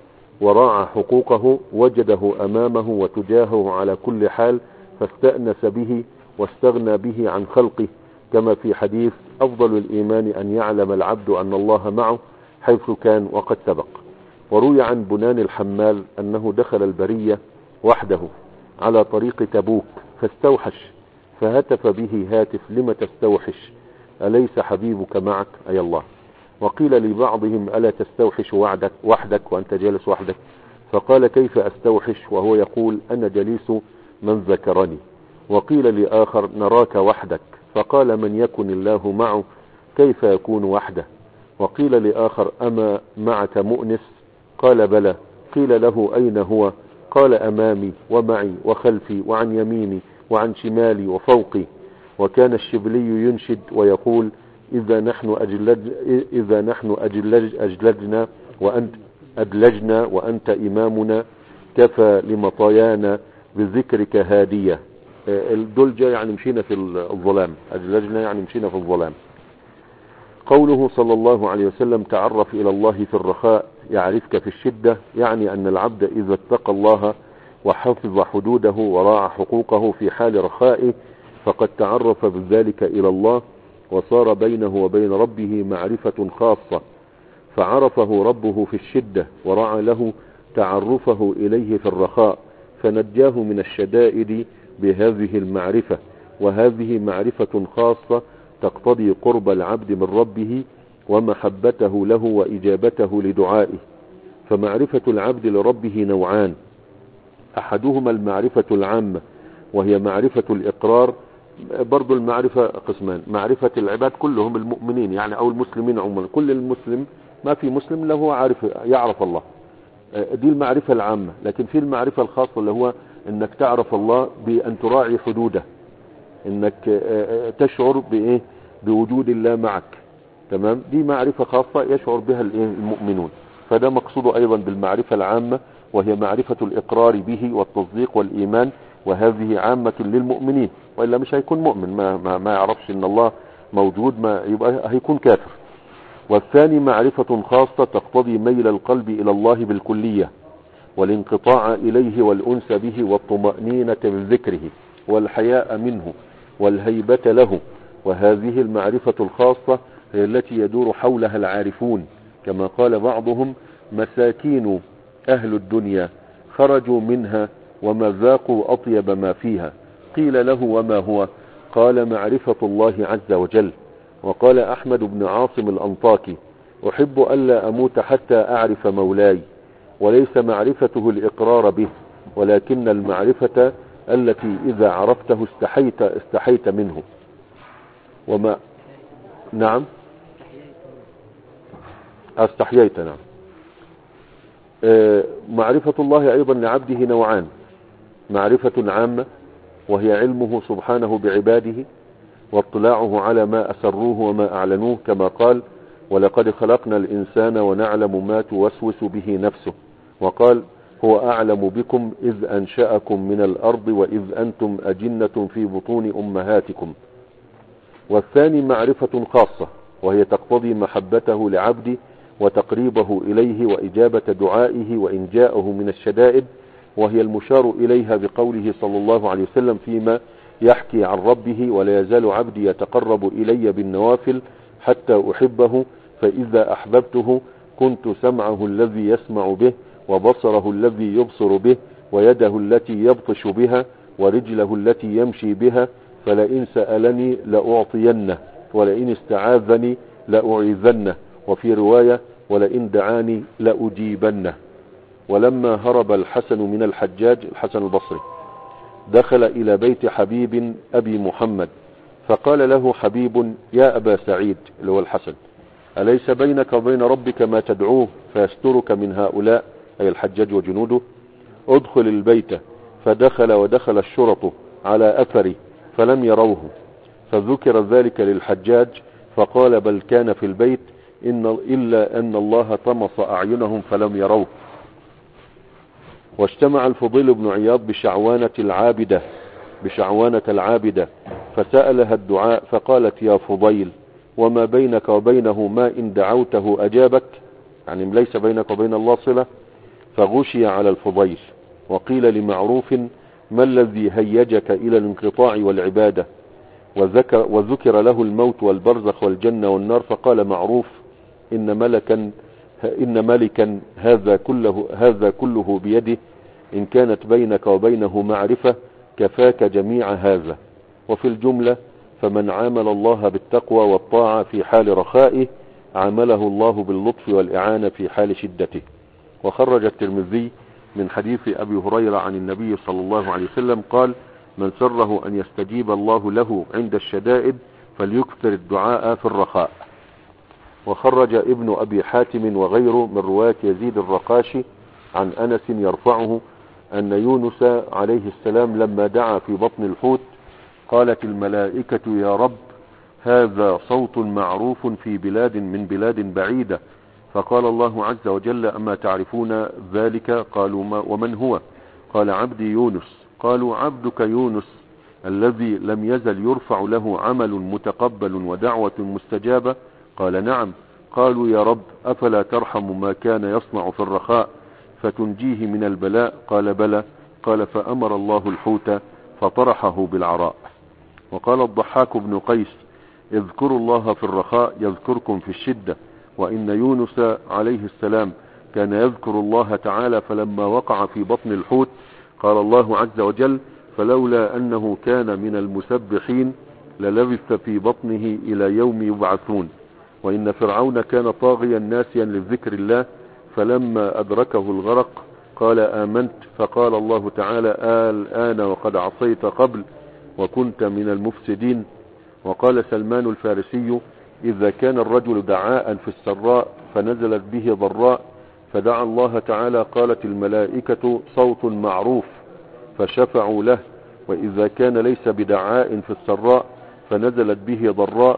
وراعى حقوقه وجده أمامه وتجاهه على كل حال، فاستأنس به واستغنى به عن خلقه، كما في حديث أفضل الإيمان أن يعلم العبد أن الله معه حيث كان وقد سبق. وروي عن بنان الحمال أنه دخل البرية وحده على طريق تبوك فاستوحش، فهتف به هاتف لم تستوحش أليس حبيبك معك أي الله. وقيل لبعضهم ألا تستوحش وحدك, وحدك وأنت جالس وحدك، فقال كيف أستوحش وهو يقول أنا جليس من ذكرني. وقيل لآخر نراك وحدك، فقال من يكن الله معه كيف يكون وحده. وقيل لآخر أما معك مؤنس، قال بلى. قيل له أين هو، قال أمامي ومعي وخلفي وعن يميني وعن شمالي وفوقي. وكان الشبلي ينشد ويقول إذا نحن أجلج إذا نحن أجلج أجلجنا وأنت أدلجنا وأنت إمامنا، كفى لمطايانا بذكرك هادية. الدلجة يعني مشينا في الظلام، أجلجنا يعني مشينا في الظلام. قوله صلى الله عليه وسلم تعرف إلى الله في الرخاء يعرفك في الشدة، يعني أن العبد إذا اتقى الله وحفظ حدوده وراعى حقوقه في حال رخائه فقد تعرف بذلك إلى الله، وصار بينه وبين ربه معرفة خاصة، فعرفه ربه في الشدة ورعى له تعرفه إليه في الرخاء، فنجاه من الشدائد بهذه المعرفة. وهذه معرفة خاصة تقتضي قرب العبد من ربه ومحبته له وإجابته لدعائه. فمعرفة العبد لربه نوعان، أحدهما المعرفة العامة وهي معرفة الإقرار، برضو المعرفة قسمان، معرفة العباد كلهم المؤمنين يعني أو المسلمين عموما، كل المسلم ما في مسلم له عارف يعرف الله، دي المعرفة العامة. لكن في المعرفة الخاصة اللي هو انك تعرف الله بأن تراعي حدوده، انك تشعر بإيه بوجود الله معك، تمام. دي معرفة خاصة يشعر بها المؤمنون. فده مقصود أيضا بالمعرفة العامة، وهي معرفة الإقرار به والتصديق والإيمان، وهذه عامة للمؤمنين، وإلا مش هيكون مؤمن، ما, ما, ما يعرفش إن الله موجود، ما يبقى هيكون كافر. والثاني معرفة خاصة تقتضي ميل القلب إلى الله بالكلية، والانقطاع إليه والأنس به والطمأنينة من ذكره والحياء منه والهيبة له. وهذه المعرفة الخاصة هي التي يدور حولها العارفون، كما قال بعضهم: مساكين أهل الدنيا خرجوا منها وما ذاقوا أطيب ما فيها. قيل له: وما هو؟ قال: معرفة الله عز وجل. وقال أحمد بن عاصم الأنطاكي: أحب ألا أموت حتى أعرف مولاي. وليس معرفته الإقرار به، ولكن المعرفة التي إذا عرفته استحيت استحيت منه. وما نعم استحييت نعم. معرفة الله أيضا لعبده نوعان: معرفة عامة وهي علمه سبحانه بعباده واطلاعه على ما أسروه وما أعلنوه، كما قال: ولقد خلقنا الإنسان ونعلم ما توسوس به نفسه. وقال: هو أعلم بكم إذ أنشأكم من الأرض وإذ أنتم أجنة في بطون أمهاتكم. والثاني معرفة خاصة، وهي تقتضي محبته لعبده وتقريبه إليه وإجابة دعائه وإن جاءه من الشدائد، وهي المشار إليها بقوله صلى الله عليه وسلم فيما يحكي عن ربه: ولا يزال عبدي يتقرب إلي بالنوافل حتى أحبه، فإذا أحببته كنت سمعه الذي يسمع به، وبصره الذي يبصر به، ويده التي يبطش بها، ورجله التي يمشي بها، فلئن سألني لأعطينه، ولئن استعاذني لأعيذنه، وفي رواية: ولئن دعاني لأجيبنه. ولما هرب الحسن من الحجاج، الحسن البصري، دخل إلى بيت حبيب أبي محمد، فقال له حبيب: يا أبا سعيد، اللي هو الحسن، أليس بينك وبين ربك ما تدعوه فيسترك من هؤلاء، أي الحجاج وجنوده؟ ادخل البيت. فدخل، ودخل الشرط على أثري فلم يروه، فذكر ذلك للحجاج فقال: بل كان في البيت إن إلا أن الله طمس أعينهم فلم يروه. واجتمع الفضيل بن عياض بشعوانة العابدة بشعوانة العابدة فسألها الدعاء، فقالت: يا فضيل، وما بينك وبينه ما إن دعوته أجابك؟ يعني ليس بينك وبين الله صلة. فغشي على الفضيل. وقيل لمعروف: ما الذي هيجك إلى الانقطاع والعبادة؟ وذكر, وذكر له الموت والبرزخ والجنة والنار، فقال معروف: إن ملكا إن ملكا هذا كله هذا كله بيده، إن كانت بينك وبينه معرفة كفاك جميع هذا. وفي الجملة: فمن عامل الله بالتقوى والطاعة في حال رخائه عامله الله باللطف والإعانة في حال شدته. وخرج الترمذي من حديث أبي هريرة عن النبي صلى الله عليه وسلم قال: من سره أن يستجيب الله له عند الشدائد فليكثر الدعاء في الرخاء. وخرج ابن أبي حاتم وغيره من رواية يزيد الرقاشي عن أنس يرفعه أن يونس عليه السلام لما دعا في بطن الحوت قالت الملائكة: يا رب، هذا صوت معروف في بلاد من بلاد بعيدة. فقال الله عز وجل: أما تعرفون ذلك؟ قالوا: ما ومن هو؟ قال: عبدي يونس. قالوا: عبدك يونس الذي لم يزل يرفع له عمل متقبل ودعوة مستجابة؟ قال: نعم. قالوا: يا رب، أفلا ترحم ما كان يصنع في الرخاء فتنجيه من البلاء؟ قال: بلى. قال: فأمر الله الحوت فطرحه بالعراء. وقال الضحاك بن قيس: اذكروا الله في الرخاء يذكركم في الشدة. وإن يونس عليه السلام كان يذكر الله تعالى، فلما وقع في بطن الحوت قال الله عز وجل: فلولا أنه كان من المسبحين للبث في بطنه إلى يوم يبعثون. وإن فرعون كان طاغيا ناسيا للذكر الله، فلما أدركه الغرق قال: آمنت. فقال الله تعالى: الآن وقد عصيت قبل وكنت من المفسدين. وقال سلمان الفارسي: إذا كان الرجل دعاء في السراء فنزلت به ضراء فدعا الله تعالى قالت الملائكة: صوت معروف، فشفعوا له. وإذا كان ليس بدعاء في السراء فنزلت به ضراء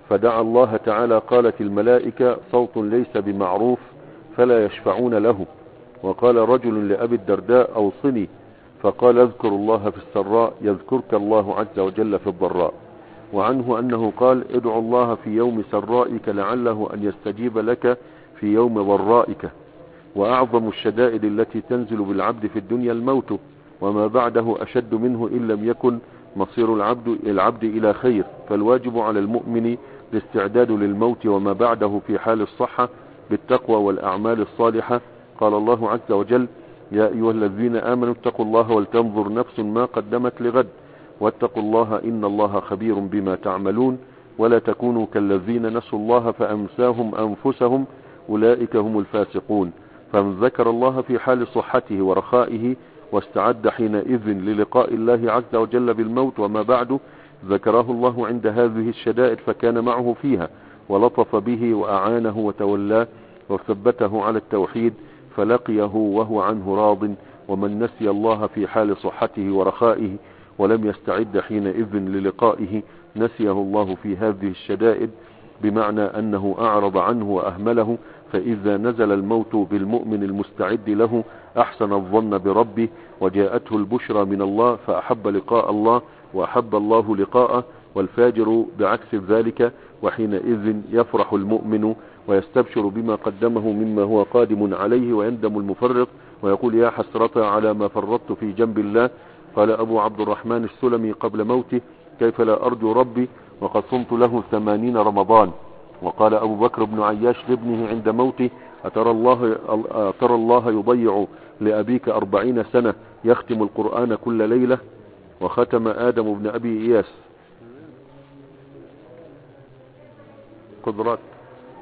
فدعا الله تعالى قالت الملائكة صوت ليس بمعروف فلا يشفعون له. وقال رجل لأبي الدرداء أوصني، فقال اذكر الله في السراء يذكرك الله عز وجل في الضراء. وعنه أنه قال ادعو الله في يوم سرائك لعله أن يستجيب لك في يوم ضرائك. وأعظم الشدائد التي تنزل بالعبد في الدنيا الموت، وما بعده أشد منه إن لم يكن مصير العبد, العبد إلى خير. فالواجب على المؤمن الاستعداد للموت وما بعده في حال الصحة بالتقوى والأعمال الصالحة. قال الله عز وجل يا أيها الذين آمنوا اتقوا الله ولتنظر نفس ما قدمت لغد واتقوا الله إن الله خبير بما تعملون ولا تكونوا كالذين نسوا الله فأنساهم أنفسهم أولئك هم الفاسقون. فمن ذكر الله في حال صحته ورخائه واستعد حينئذ للقاء الله عز وجل بالموت وما بعده ذكره الله عند هذه الشدائد فكان معه فيها ولطف به وأعانه وتولاه وثبته على التوحيد فلقيه وهو عنه راض. ومن نسي الله في حال صحته ورخائه ولم يستعد حينئذ للقائه نسيه الله في هذه الشدائد، بمعنى أنه أعرض عنه وأهمله. فإذا نزل الموت بالمؤمن المستعد له أحسن الظن بربه وجاءته البشرى من الله فأحب لقاء الله وأحب الله لقاءه، والفاجر بعكس ذلك. وحينئذ يفرح المؤمن ويستبشر بما قدمه مما هو قادم عليه ويندم المفرط ويقول يا حسرة على ما فرطت في جنب الله. قال أبو عبد الرحمن السلمي قبل موته كيف لا أرجو ربي وقد صمت له ثمانين رمضان. وقال أبو بكر بن عياش لابنه عند موته أترى الله, أترى الله يضيع لأبيك أربعين سنة يختم القرآن كل ليلة. وختم آدم بن أبي إياس قدرات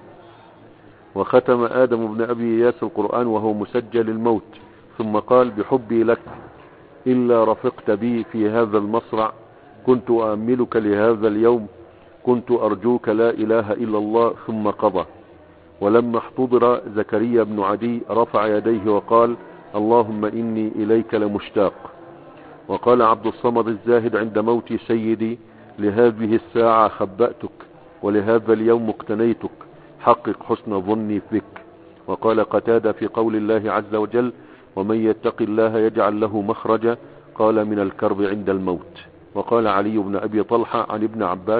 وختم آدم بن أبي إياس القرآن وهو مسجل الموت ثم قال بحبي لك إلا رفقت بي في هذا المصرع كنت أأملك لهذا اليوم كنت أرجوك لا إله إلا الله ثم قضى. ولما احتضر زكريا بن عدي رفع يديه وقال اللهم إني إليك لمشتاق. وقال عبد الصمد الزاهد عند موت سيدي لهذه الساعة خبأتك ولهذا اليوم اقتنيتك حقق حسن ظني بك. وقال قتادة في قول الله عز وجل ومن يتق الله يجعل له مخرجا قال من الكرب عند الموت. وقال علي بن أبي طلحة عن ابن عباس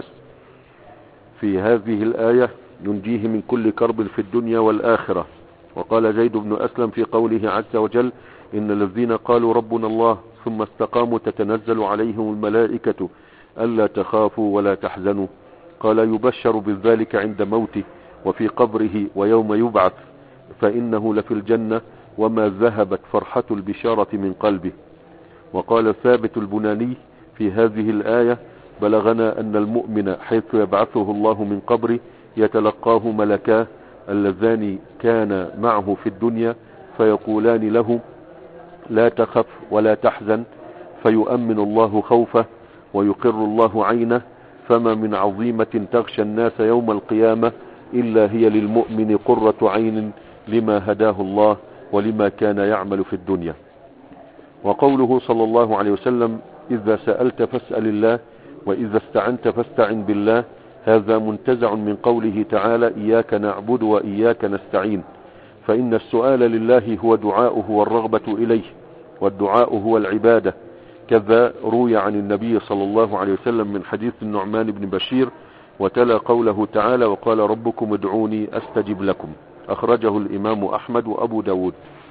في هذه الآية ينجيه من كل كرب في الدنيا والآخرة. وقال زيد بن أسلم في قوله عز وجل إن الذين قالوا ربنا الله ثم استقاموا تتنزل عليهم الملائكة ألا تخافوا ولا تحزنوا قال يبشر بذلك عند موته وفي قبره ويوم يبعث فإنه لفي الجنة وما ذهبت فرحة البشارة من قلبه. وقال ثابت البناني في هذه الآية بلغنا أن المؤمن حيث يبعثه الله من قبره يتلقاه ملكاه اللذان كان معه في الدنيا فيقولان له لا تخف ولا تحزن فيؤمن الله خوفه ويقر الله عينه فما من عظيمة تغشى الناس يوم القيامة إلا هي للمؤمن قرة عين لما هداه الله ولما كان يعمل في الدنيا. وقوله صلى الله عليه وسلم إذا سألت فاسأل الله وإذا استعنت فاستعن بالله هذا منتزع من قوله تعالى إياك نعبد وإياك نستعين. فإن السؤال لله هو دعاؤه والرغبة إليه والدعاء هو العبادة. كذا روي عن النبي صلى الله عليه وسلم من حديث النعمان بن بشير وتلا قوله تعالى وقال ربكم ادعوني أستجب لكم. أخرجه الإمام أحمد وأبو داود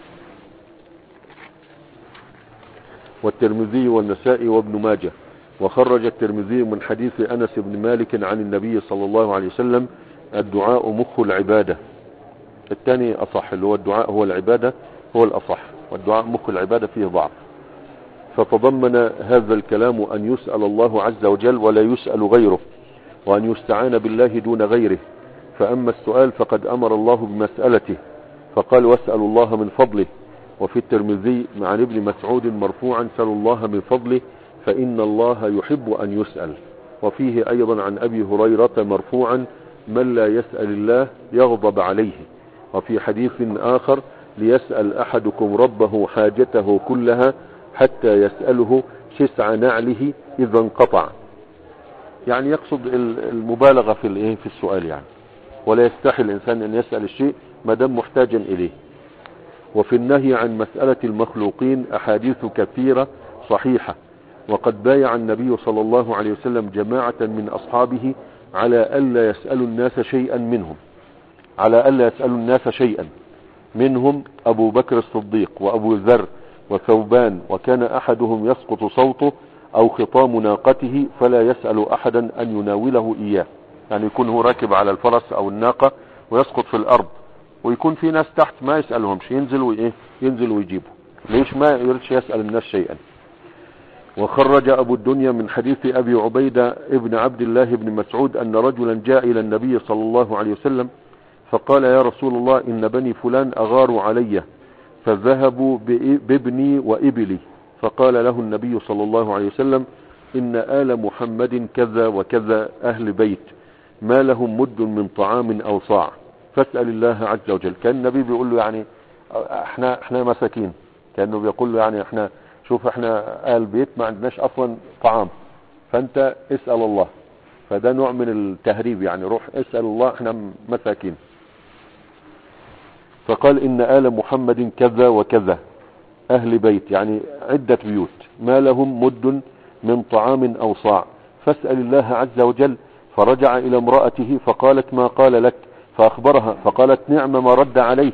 والترمذي والنسائي وابن ماجه. وخرج الترمذي من حديث أنس بن مالك عن النبي صلى الله عليه وسلم الدعاء مخ العبادة. الثاني أصح اللي هو الدعاء هو العبادة هو الأصح والدعاء مخ العبادة فيه ضعف. فتضمن هذا الكلام أن يسأل الله عز وجل ولا يسأل غيره وأن يستعان بالله دون غيره. فأما السؤال فقد أمر الله بمسألته فقال واسألوا الله من فضله. وفي الترمذي عن ابن مسعود مرفوعا سألوا الله من فضله فإن الله يحب أن يسأل. وفيه أيضا عن أبي هريرة مرفوعا من لا يسأل الله يغضب عليه. وفي حديث آخر ليسأل أحدكم ربه حاجته كلها حتى يسأله شسع نعله إذا انقطع. يعني يقصد المبالغة في الايه في السؤال يعني، ولا يستحي الانسان ان يسأل الشيء ما دام محتاجا اليه. وفي النهي عن مسألة المخلوقين احاديث كثيرة صحيحة، وقد بايع النبي صلى الله عليه وسلم جماعة من اصحابه على الا يسألوا الناس شيئا منهم على الا يسألوا الناس شيئا منهم ابو بكر الصديق وابو ذر وثوبان، وكان احدهم يسقط صوته او خطام ناقته فلا يسأل احدا ان يناوله اياه، يعني يكون هو راكب على الفرس او الناقة ويسقط في الارض، ويكون في ناس تحت ما يسألهمش، ينزل وايه ينزل ويجيبه. ليش ما يردش يسأل الناس شيئا. وخرج ابو الدنيا من حديث ابي عبيدة ابن عبد الله بن مسعود ان رجلا جاء الى النبي صلى الله عليه وسلم فقال يا رسول الله ان بني فلان اغاروا علي فذهبوا بابني وابلي، فقال له النبي صلى الله عليه وسلم ان آل محمد كذا وكذا اهل بيت ما لهم مد من طعام او صاع فاسأل الله عز وجل. كان النبي بيقول له يعني احنا احنا مساكين، كانه بيقول له يعني احنا شوف احنا اهل بيت ما عندناش اصلا طعام، فانت اسأل الله. فده نوع من التهريب، يعني روح اسأل الله احنا مساكين. فقال ان آل محمد كذا وكذا اهل بيت، يعني عدة بيوت ما لهم مد من طعام او صاع فاسأل الله عز وجل. فرجع الى امرأته فقالت ما قال لك، فاخبرها فقالت نعم ما رد عليك،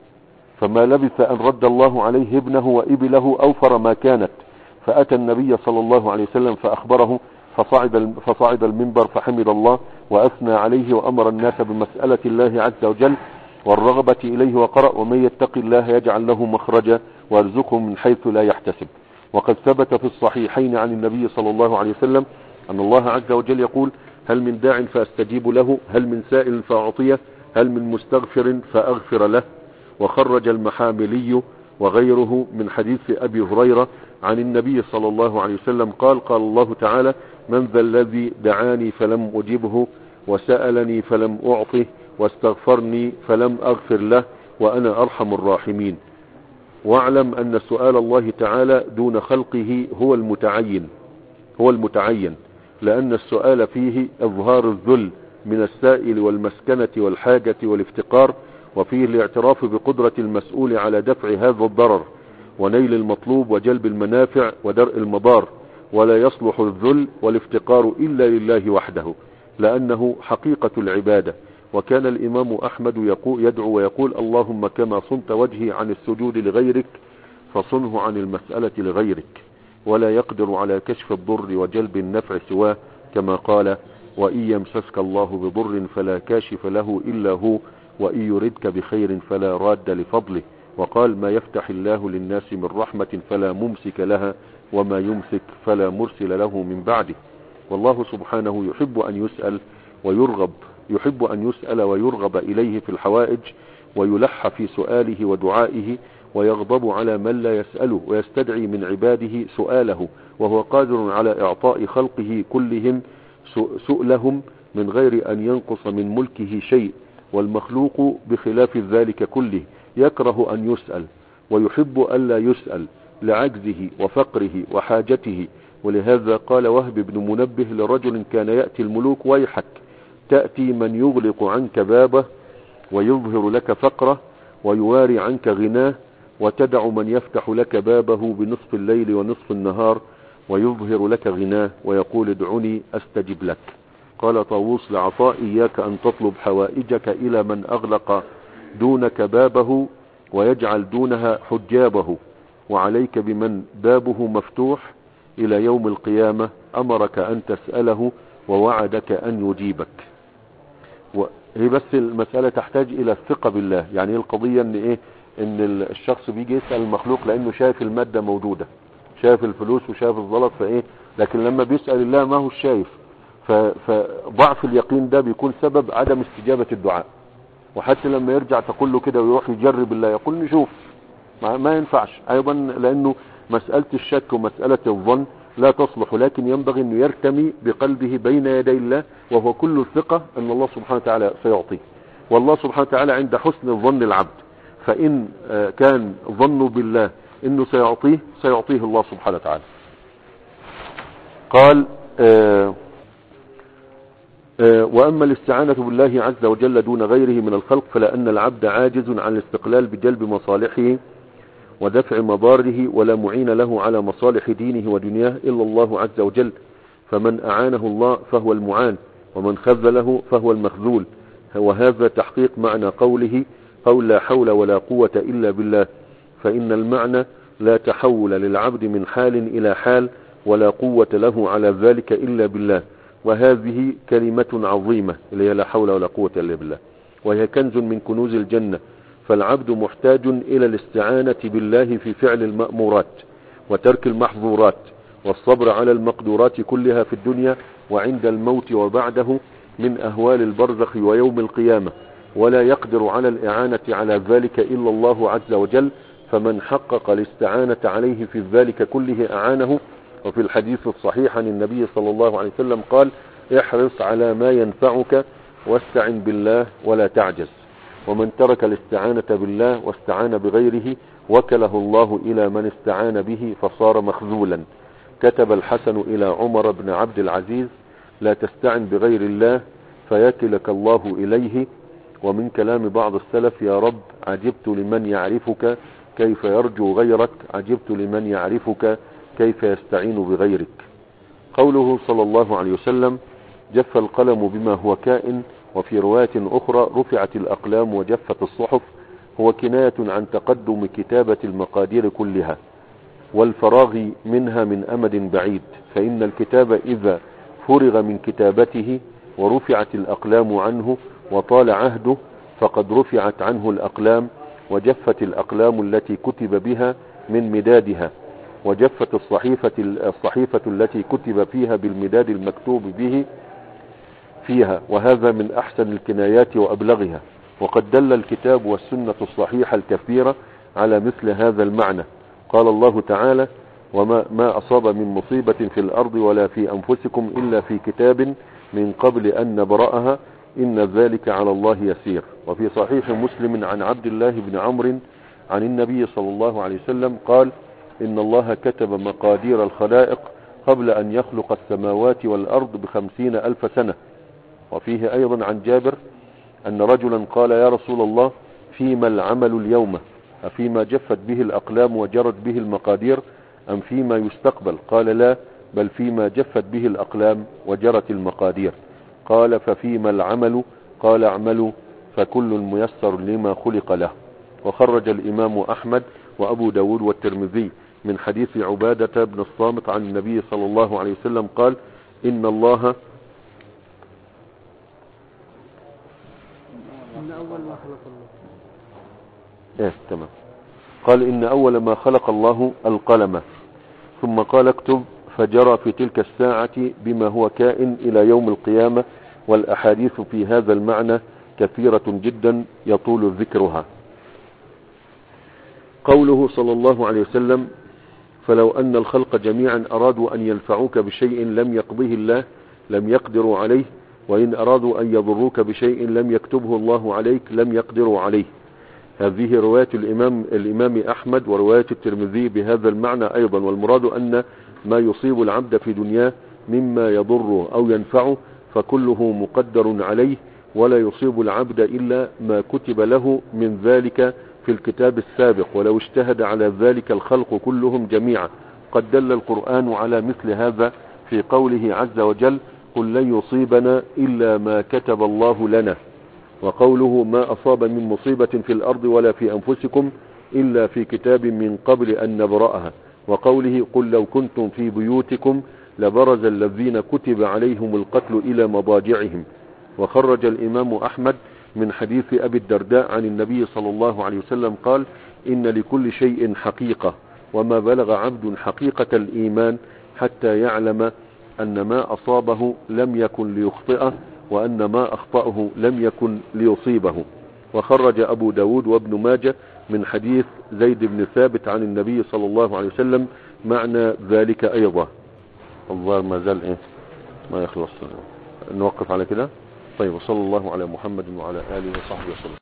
فما لبث ان رد الله عليه ابنه وابله اوفر ما كانت. فاتى النبي صلى الله عليه وسلم فاخبره، فصعد فصعد المنبر فحمد الله واثنى عليه وامر الناس بمسألة الله عز وجل والرغبة اليه، وقرأ ومن يتق الله يجعل له مخرجا ويرزقه من حيث لا يحتسب. وقد ثبت في الصحيحين عن النبي صلى الله عليه وسلم ان الله عز وجل يقول هل من داع فاستجيب له، هل من سائل فاعطيه، هل من مستغفر فاغفر له. وخرج المحاملي وغيره من حديث ابي هريرة عن النبي صلى الله عليه وسلم قال قال الله تعالى من ذا الذي دعاني فلم اجبه وسألني فلم اعطه واستغفرني فلم اغفر له وانا ارحم الراحمين. واعلم ان سؤال الله تعالى دون خلقه هو المتعين هو المتعين لان السؤال فيه اظهار الذل من السائل والمسكنة والحاجة والافتقار، وفيه الاعتراف بقدرة المسؤول على دفع هذا الضرر ونيل المطلوب وجلب المنافع ودرء المضار. ولا يصلح الذل والافتقار الا لله وحده لانه حقيقة العبادة. وكان الامام احمد يقول يدعو ويقول اللهم كما صنت وجهي عن السجود لغيرك فصنه عن المسألة لغيرك، ولا يقدر على كشف الضر وجلب النفع سواه، كما قال وإن يمسسك الله بضر فلا كاشف له إلا هو وإن يردك بخير فلا راد لفضله. وقال ما يفتح الله للناس من رحمة فلا ممسك لها وما يمسك فلا مرسل له من بعده. والله سبحانه يحب أن يسأل ويرغب يحب أن يسأل ويرغب إليه في الحوائج ويلح في سؤاله ودعائه، ويغضب على من لا يسأله ويستدعي من عباده سؤاله، وهو قادر على إعطاء خلقه كلهم سؤلهم من غير أن ينقص من ملكه شيء. والمخلوق بخلاف ذلك كله يكره أن يسأل ويحب ألا يسأل لعجزه وفقره وحاجته. ولهذا قال وهب بن منبه لرجل كان يأتي الملوك ويحك تأتي من يغلق عنك بابه ويظهر لك فقره ويواري عنك غناه، وتدع من يفتح لك بابه بنصف الليل ونصف النهار ويظهر لك غناه ويقول ادعني أستجب لك. قال طاووس لعطاء إياك أن تطلب حوائجك إلى من أغلق دونك بابه ويجعل دونها حجابه، وعليك بمن بابه مفتوح إلى يوم القيامة أمرك أن تسأله ووعدك أن يجيبك. وهي بس المسألة تحتاج إلى الثقة بالله. يعني القضية إن إيه إن الشخص بيجي يسأل المخلوق لأنه شايف المادة موجودة، شايف الفلوس وشايف الزلط فإيه، لكن لما بيسأل الله ما هو شايف، فضعف اليقين ده بيكون سبب عدم استجابة الدعاء. وحتى لما يرجع تقول له كده ويروح يجرب الله يقول نشوف ما, ما ينفعش أيضا، لأنه مسألة الشك ومسألة الظن لا تصلح، لكن ينبغي أنه يرتمي بقلبه بين يدي الله وهو كل الثقة أن الله سبحانه وتعالى سيعطيه. والله سبحانه وتعالى عند حسن الظن العبد، فإن كان ظنه بالله أنه سيعطيه سيعطيه الله سبحانه وتعالى. قال وأما الاستعانة بالله عز وجل دون غيره من الخلق فلأن العبد عاجز عن الاستقلال بجلب مصالحه ودفع مضاره، ولا معين له على مصالح دينه ودنياه إلا الله عز وجل، فمن أعانه الله فهو المعان، ومن خذله فهو المخذول. وهذا تحقيق معنى قوله قول لا حول ولا قوة إلا بالله، فإن المعنى لا تحول للعبد من حال إلى حال ولا قوة له على ذلك إلا بالله. وهذه كلمة عظيمة اللي هي لا حول ولا قوة إلا بالله، وهي كنز من كنوز الجنة. فالعبد محتاج إلى الاستعانة بالله في فعل المأمورات وترك المحظورات والصبر على المقدورات كلها في الدنيا وعند الموت وبعده من أهوال البرزخ ويوم القيامة، ولا يقدر على الإعانة على ذلك إلا الله عز وجل. فمن حقق الاستعانة عليه في ذلك كله أعانه. وفي الحديث الصحيح عن النبي صلى الله عليه وسلم قال: احرص على ما ينفعك واستعن بالله ولا تعجز. ومن ترك الاستعانة بالله واستعان بغيره وكله الله إلى من استعان به فصار مخذولا. كتب الحسن إلى عمر بن عبد العزيز: لا تستعن بغير الله فيكلك الله إليه. ومن كلام بعض السلف: يا رب عجبت لمن يعرفك كيف يرجو غيرك، عجبت لمن يعرفك كيف يستعين بغيرك. قوله صلى الله عليه وسلم: جف القلم بما هو كائن، وفي رواية أخرى: رفعت الأقلام وجفت الصحف، هو كناية عن تقدم كتابة المقادير كلها والفراغ منها من أمد بعيد، فإن الكتاب إذا فرغ من كتابته ورفعت الأقلام عنه وطال عهده فقد رفعت عنه الأقلام، وجفت الأقلام التي كتب بها من مدادها، وجفت الصحيفة, الصحيفة التي كتب فيها بالمداد المكتوب به فيها. وهذا من أحسن الكنايات وأبلغها. وقد دل الكتاب والسنة الصحيحة الكثيرة على مثل هذا المعنى. قال الله تعالى: وما ما أصاب من مصيبة في الأرض ولا في أنفسكم إلا في كتاب من قبل أن نبرأها إن ذلك على الله يسير. وفي صحيح مسلم عن عبد الله بن عمرو عن النبي صلى الله عليه وسلم قال: إن الله كتب مقادير الخلائق قبل أن يخلق السماوات والأرض بخمسين ألف سنة. وفيه أيضا عن جابر أن رجلا قال: يا رسول الله، فيما العمل اليوم؟ أفيما جفت به الأقلام وجرت به المقادير أم فيما يستقبل؟ قال: لا، بل فيما جفت به الأقلام وجرت المقادير. قال: ففيما العمل؟ قال: اعملوا فكل ميسر لما خلق له. وخرج الإمام أحمد وأبو داود والترمذي من حديث عبادة بن الصامت عن النبي صلى الله عليه وسلم قال: إن الله إن أول ما خلق الله إيه تمام قال: إن أول ما خلق الله القلم، ثم قال: اكتب، فجرى في تلك الساعة بما هو كائن إلى يوم القيامة. والأحاديث في هذا المعنى كثيرة جدا يطول ذكرها. قوله صلى الله عليه وسلم: فلو أن الخلق جميعا أرادوا أن ينفعوك بشيء لم يقضه الله لم يقدروا عليه، وإن أرادوا أن يضروك بشيء لم يكتبه الله عليك لم يقدروا عليه. هذه رواية الإمام, الإمام أحمد ورواية الترمذي بهذا المعنى أيضا. والمراد أن ما يصيب العبد في دنياه مما يضره أو ينفعه فكله مقدر عليه، ولا يصيب العبد إلا ما كتب له من ذلك في الكتاب السابق، ولو اجتهد على ذلك الخلق كلهم جميعا. قد دل القرآن على مثل هذا في قوله عز وجل: قل لن يصيبنا إلا ما كتب الله لنا. وقوله: ما أصاب من مصيبة في الأرض ولا في أنفسكم إلا في كتاب من قبل أن نبرأها. وقوله: قل لو كنتم في بيوتكم لبرز الذين كتب عليهم القتل إلى مضاجعهم. وخرج الإمام أحمد من حديث أبي الدرداء عن النبي صلى الله عليه وسلم قال: إن لكل شيء حقيقة، وما بلغ عبد حقيقة الإيمان حتى يعلم أن ما أصابه لم يكن ليخطئه، وأن ما أخطأه لم يكن ليصيبه. وخرج أبو داود وابن ماجه من حديث زيد بن ثابت عن النبي صلى الله عليه وسلم معنى ذلك أيضا. الظاهر ما زال إيه ما يخلص، نوقف على كده. طيب، وصلى الله على محمد وعلى آله وصحبه وسلم.